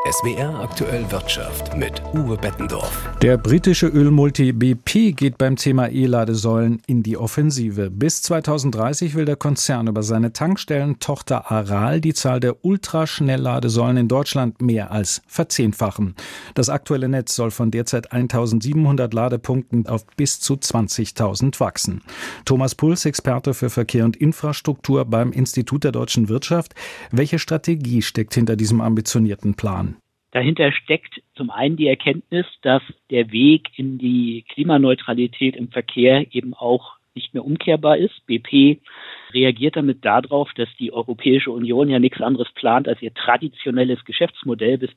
SWR Aktuell Wirtschaft mit Uwe Bettendorf. Der britische Ölmulti BP geht beim Thema E-Ladesäulen in die Offensive. Bis 2030 will der Konzern über seine Tankstellentochter Aral die Zahl der Ultraschnellladesäulen in Deutschland mehr als verzehnfachen. Das aktuelle Netz soll von derzeit 1.700 Ladepunkten auf bis zu 20.000 wachsen. Thomas Puls, Experte für Verkehr und Infrastruktur beim Institut der deutschen Wirtschaft. Welche Strategie steckt hinter diesem ambitionierten Plan? Dahinter steckt zum einen die Erkenntnis, dass der Weg in die Klimaneutralität im Verkehr eben auch nicht mehr umkehrbar ist. BP reagiert damit darauf, dass die Europäische Union ja nichts anderes plant, als ihr traditionelles Geschäftsmodell bis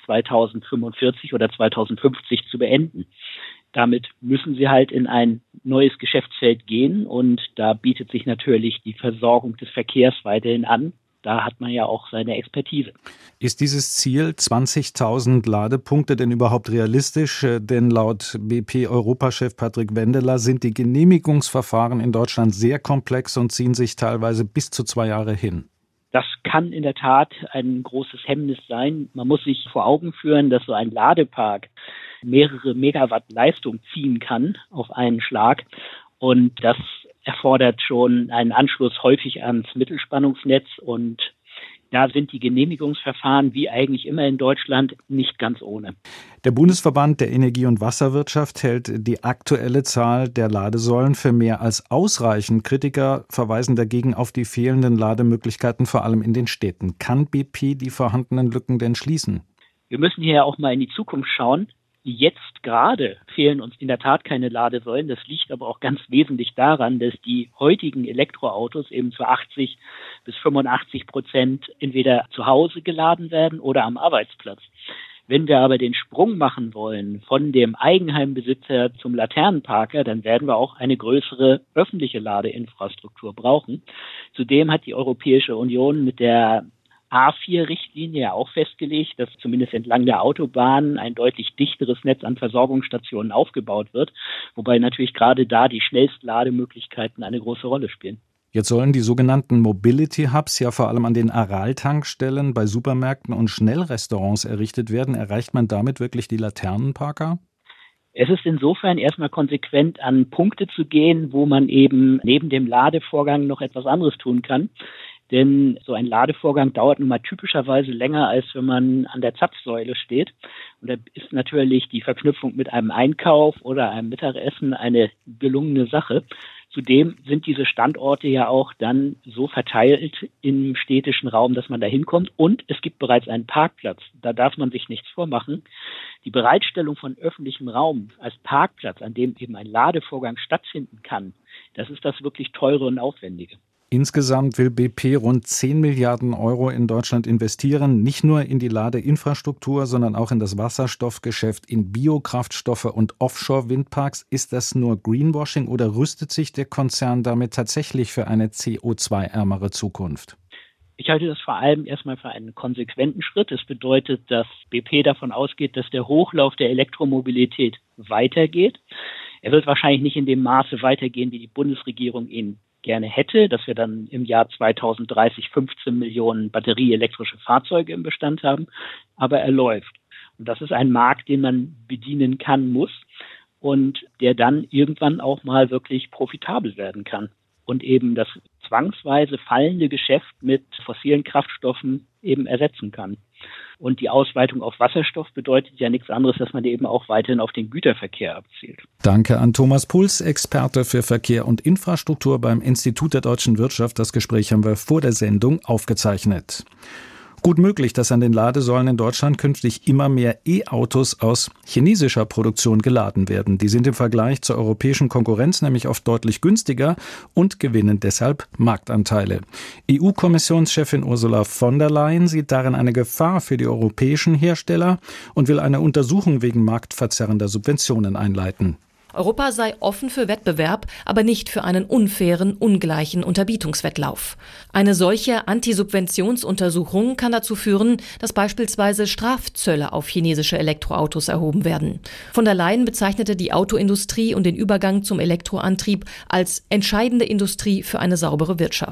2045 oder 2050 zu beenden. Damit müssen sie halt in ein neues Geschäftsfeld gehen und da bietet sich natürlich die Versorgung des Verkehrs weiterhin an. Da hat man ja auch seine Expertise. Ist dieses Ziel 20.000 Ladepunkte denn überhaupt realistisch? Denn laut BP-Europachef Patrick Wendeler sind die Genehmigungsverfahren in Deutschland sehr komplex und ziehen sich teilweise bis zu 2 Jahre hin. Das kann in der Tat ein großes Hemmnis sein. Man muss sich vor Augen führen, dass so ein Ladepark mehrere Megawatt Leistung ziehen kann auf einen Schlag. Und das erfordert schon einen Anschluss häufig ans Mittelspannungsnetz und da sind die Genehmigungsverfahren wie eigentlich immer in Deutschland nicht ganz ohne. Der Bundesverband der Energie- und Wasserwirtschaft hält die aktuelle Zahl der Ladesäulen für mehr als ausreichend. Kritiker verweisen dagegen auf die fehlenden Lademöglichkeiten, vor allem in den Städten. Kann BP die vorhandenen Lücken denn schließen? Wir müssen hier auch mal in die Zukunft schauen. Jetzt gerade fehlen uns in der Tat keine Ladesäulen. Das liegt aber auch ganz wesentlich daran, dass die heutigen Elektroautos eben zu 80% bis 85% entweder zu Hause geladen werden oder am Arbeitsplatz. Wenn wir aber den Sprung machen wollen von dem Eigenheimbesitzer zum Laternenparker, dann werden wir auch eine größere öffentliche Ladeinfrastruktur brauchen. Zudem hat die Europäische Union mit der A4-Richtlinie ja auch festgelegt, dass zumindest entlang der Autobahnen ein deutlich dichteres Netz an Versorgungsstationen aufgebaut wird, wobei natürlich gerade da die Schnellstlademöglichkeiten eine große Rolle spielen. Jetzt sollen die sogenannten Mobility Hubs ja vor allem an den Aral-Tankstellen bei Supermärkten und Schnellrestaurants errichtet werden. Erreicht man damit wirklich die Laternenparker? Es ist insofern erstmal konsequent, an Punkte zu gehen, wo man eben neben dem Ladevorgang noch etwas anderes tun kann. Denn so ein Ladevorgang dauert nun mal typischerweise länger, als wenn man an der Zapfsäule steht. Und da ist natürlich die Verknüpfung mit einem Einkauf oder einem Mittagessen eine gelungene Sache. Zudem sind diese Standorte ja auch dann so verteilt im städtischen Raum, dass man da hinkommt. Und es gibt bereits einen Parkplatz. Da darf man sich nichts vormachen. Die Bereitstellung von öffentlichem Raum als Parkplatz, an dem eben ein Ladevorgang stattfinden kann, das ist das wirklich teure und aufwendige. Insgesamt will BP rund 10 Milliarden Euro in Deutschland investieren, nicht nur in die Ladeinfrastruktur, sondern auch in das Wasserstoffgeschäft, in Biokraftstoffe und Offshore-Windparks. Ist das nur Greenwashing oder rüstet sich der Konzern damit tatsächlich für eine CO2-ärmere Zukunft? Ich halte das vor allem erstmal für einen konsequenten Schritt. Es bedeutet, dass BP davon ausgeht, dass der Hochlauf der Elektromobilität weitergeht. Er wird wahrscheinlich nicht in dem Maße weitergehen, wie die Bundesregierung ihn gerne hätte, dass wir dann im Jahr 2030 15 Millionen batterieelektrische Fahrzeuge im Bestand haben, aber er läuft. Und das ist ein Markt, den man bedienen kann, muss und der dann irgendwann auch mal wirklich profitabel werden kann und eben das zwangsweise fallende Geschäft mit fossilen Kraftstoffen eben ersetzen kann. Und die Ausweitung auf Wasserstoff bedeutet ja nichts anderes, dass man eben auch weiterhin auf den Güterverkehr abzielt. Danke an Thomas Puls, Experte für Verkehr und Infrastruktur beim Institut der deutschen Wirtschaft. Das Gespräch haben wir vor der Sendung aufgezeichnet. Gut möglich, dass an den Ladesäulen in Deutschland künftig immer mehr E-Autos aus chinesischer Produktion geladen werden. Die sind im Vergleich zur europäischen Konkurrenz nämlich oft deutlich günstiger und gewinnen deshalb Marktanteile. EU-Kommissionschefin Ursula von der Leyen sieht darin eine Gefahr für die europäischen Hersteller und will eine Untersuchung wegen marktverzerrender Subventionen einleiten. Europa sei offen für Wettbewerb, aber nicht für einen unfairen, ungleichen Unterbietungswettlauf. Eine solche Antisubventionsuntersuchung kann dazu führen, dass beispielsweise Strafzölle auf chinesische Elektroautos erhoben werden. Von der Leyen bezeichnete die Autoindustrie und den Übergang zum Elektroantrieb als entscheidende Industrie für eine saubere Wirtschaft.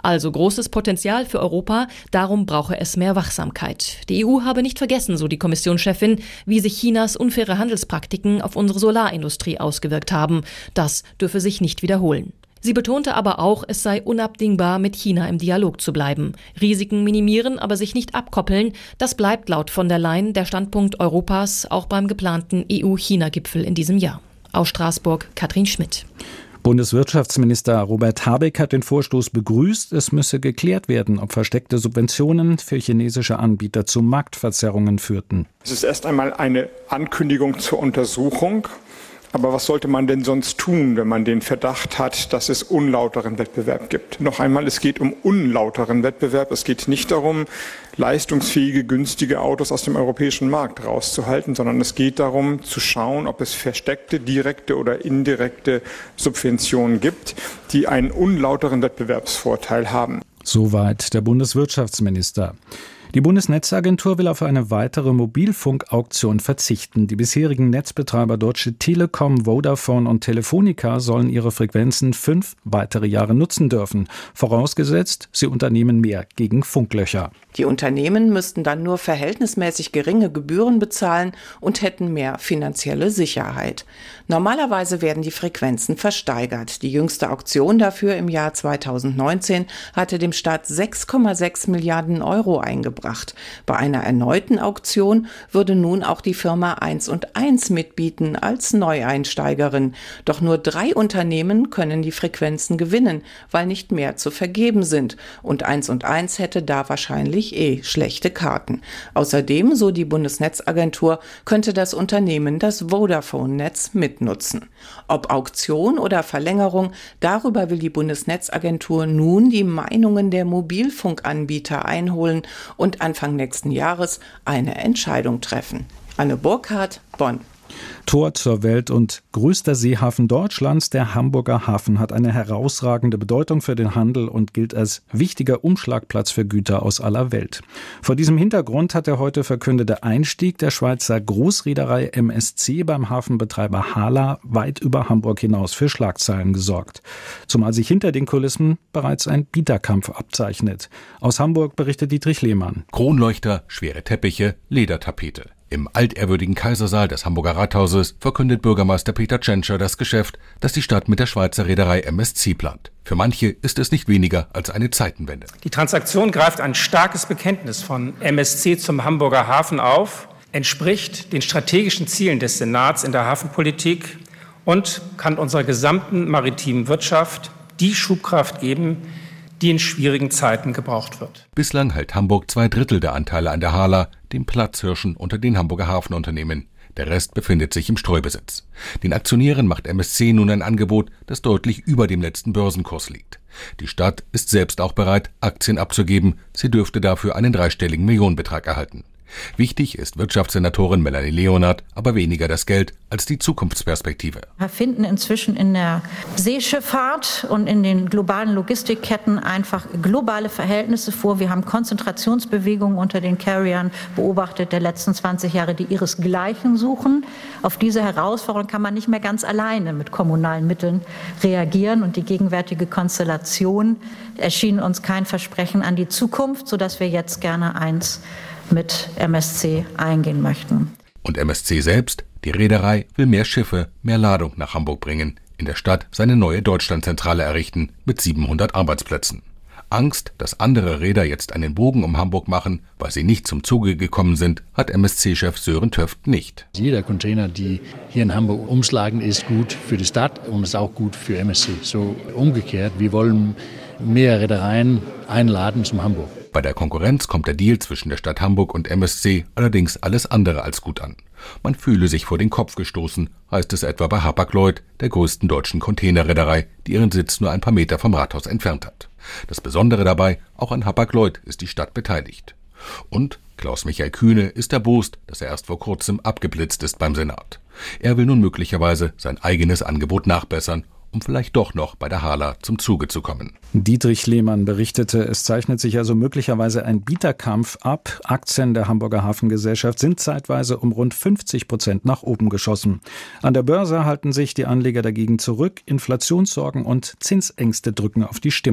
Also großes Potenzial für Europa, darum brauche es mehr Wachsamkeit. Die EU habe nicht vergessen, so die Kommissionschefin, wie sich Chinas unfaire Handelspraktiken auf unsere Solarindustrie ausgewirkt haben. Das dürfe sich nicht wiederholen. Sie betonte aber auch, es sei unabdingbar, mit China im Dialog zu bleiben. Risiken minimieren, aber sich nicht abkoppeln, das bleibt laut von der Leyen der Standpunkt Europas auch beim geplanten EU-China-Gipfel in diesem Jahr. Aus Straßburg, Katrin Schmidt. Bundeswirtschaftsminister Robert Habeck hat den Vorstoß begrüßt. Es müsse geklärt werden, ob versteckte Subventionen für chinesische Anbieter zu Marktverzerrungen führten. Es ist erst einmal eine Ankündigung zur Untersuchung. Aber was sollte man denn sonst tun, wenn man den Verdacht hat, dass es unlauteren Wettbewerb gibt? Noch einmal, es geht um unlauteren Wettbewerb. Es geht nicht darum, leistungsfähige, günstige Autos aus dem europäischen Markt rauszuhalten, sondern es geht darum, zu schauen, ob es versteckte, direkte oder indirekte Subventionen gibt, die einen unlauteren Wettbewerbsvorteil haben. Soweit der Bundeswirtschaftsminister. Die Bundesnetzagentur will auf eine weitere Mobilfunkauktion verzichten. Die bisherigen Netzbetreiber Deutsche Telekom, Vodafone und Telefonica sollen ihre Frequenzen 5 weitere Jahre nutzen dürfen. Vorausgesetzt, sie unternehmen mehr gegen Funklöcher. Die Unternehmen müssten dann nur verhältnismäßig geringe Gebühren bezahlen und hätten mehr finanzielle Sicherheit. Normalerweise werden die Frequenzen versteigert. Die jüngste Auktion dafür im Jahr 2019 hatte dem Staat 6,6 Milliarden Euro eingebracht. Bei einer erneuten Auktion würde nun auch die Firma 1&1 mitbieten als Neueinsteigerin. Doch nur 3 Unternehmen können die Frequenzen gewinnen, weil nicht mehr zu vergeben sind. Und 1&1 hätte da wahrscheinlich schlechte Karten. Außerdem, so die Bundesnetzagentur, könnte das Unternehmen das Vodafone-Netz mitnutzen. Ob Auktion oder Verlängerung, darüber will die Bundesnetzagentur nun die Meinungen der Mobilfunkanbieter einholen und Anfang nächsten Jahres eine Entscheidung treffen. Anne Burkhardt, Bonn. Tor zur Welt und größter Seehafen Deutschlands, der Hamburger Hafen, hat eine herausragende Bedeutung für den Handel und gilt als wichtiger Umschlagplatz für Güter aus aller Welt. Vor diesem Hintergrund hat der heute verkündete Einstieg der Schweizer Großreederei MSC beim Hafenbetreiber HHLA weit über Hamburg hinaus für Schlagzeilen gesorgt. Zumal sich hinter den Kulissen bereits ein Bieterkampf abzeichnet. Aus Hamburg berichtet Dietrich Lehmann. Kronleuchter, schwere Teppiche, Ledertapete. Im altehrwürdigen Kaisersaal des Hamburger Rathauses verkündet Bürgermeister Peter Tschentscher das Geschäft, das die Stadt mit der Schweizer Reederei MSC plant. Für manche ist es nicht weniger als eine Zeitenwende. Die Transaktion greift ein starkes Bekenntnis von MSC zum Hamburger Hafen auf, entspricht den strategischen Zielen des Senats in der Hafenpolitik und kann unserer gesamten maritimen Wirtschaft die Schubkraft geben, die in schwierigen Zeiten gebraucht wird. Bislang hält Hamburg 2/3 der Anteile an der HHLA, dem Platzhirschen unter den Hamburger Hafenunternehmen. Der Rest befindet sich im Streubesitz. Den Aktionären macht MSC nun ein Angebot, das deutlich über dem letzten Börsenkurs liegt. Die Stadt ist selbst auch bereit, Aktien abzugeben. Sie dürfte dafür einen 3-stelligen Millionenbetrag erhalten. Wichtig ist Wirtschaftssenatorin Melanie Leonard aber weniger das Geld als die Zukunftsperspektive. Wir finden inzwischen in der Seeschifffahrt und in den globalen Logistikketten einfach globale Verhältnisse vor. Wir haben Konzentrationsbewegungen unter den Carriern beobachtet der letzten 20 Jahre, die ihresgleichen suchen. Auf diese Herausforderung kann man nicht mehr ganz alleine mit kommunalen Mitteln reagieren. Und die gegenwärtige Konstellation erschien uns kein Versprechen an die Zukunft, sodass wir jetzt gerne eins mit MSC eingehen möchten. Und MSC selbst, die Reederei, will mehr Schiffe, mehr Ladung nach Hamburg bringen, in der Stadt seine neue Deutschlandzentrale errichten mit 700 Arbeitsplätzen. Angst, dass andere Reeder jetzt einen Bogen um Hamburg machen, weil sie nicht zum Zuge gekommen sind, hat MSC-Chef Sören Töft nicht. Jeder Container, die hier in Hamburg umschlagen, ist gut für die Stadt und ist auch gut für MSC. So umgekehrt, wir wollen mehr Reedereien einladen zum Hamburg. Bei der Konkurrenz kommt der Deal zwischen der Stadt Hamburg und MSC allerdings alles andere als gut an. Man fühle sich vor den Kopf gestoßen, heißt es etwa bei Hapag-Lloyd, der größten deutschen Containerreederei, die ihren Sitz nur ein paar Meter vom Rathaus entfernt hat. Das Besondere dabei, auch an Hapag-Lloyd ist die Stadt beteiligt. Und Klaus-Michael Kühne ist erbost, dass er erst vor kurzem abgeblitzt ist beim Senat. Er will nun möglicherweise sein eigenes Angebot nachbessern, um vielleicht doch noch bei der HHLA zum Zuge zu kommen. Dietrich Lehmann berichtete, es zeichnet sich also möglicherweise ein Bieterkampf ab. Aktien der Hamburger Hafengesellschaft sind zeitweise um rund 50% nach oben geschossen. An der Börse halten sich die Anleger dagegen zurück. Inflationssorgen und Zinsängste drücken auf die Stimmung.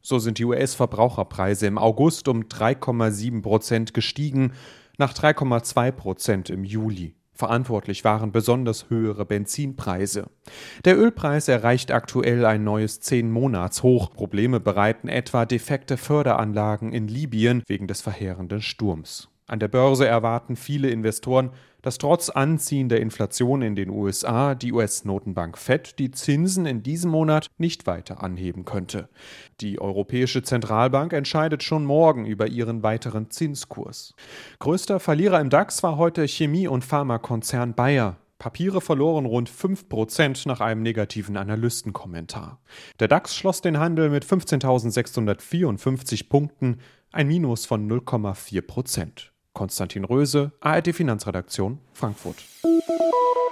So sind die US-Verbraucherpreise im August um 3,7% gestiegen, nach 3,2% im Juli. Verantwortlich waren besonders höhere Benzinpreise. Der Ölpreis erreicht aktuell ein neues 10-Monats-Hoch. Probleme bereiten etwa defekte Förderanlagen in Libyen wegen des verheerenden Sturms. An der Börse erwarten viele Investoren, dass trotz anziehender Inflation in den USA die US-Notenbank Fed die Zinsen in diesem Monat nicht weiter anheben könnte. Die Europäische Zentralbank entscheidet schon morgen über ihren weiteren Zinskurs. Größter Verlierer im DAX war heute Chemie- und Pharmakonzern Bayer. Papiere verloren rund 5% nach einem negativen Analystenkommentar. Der DAX schloss den Handel mit 15.654 Punkten, ein Minus von 0,4%. Konstantin Röse, ARD Finanzredaktion, Frankfurt.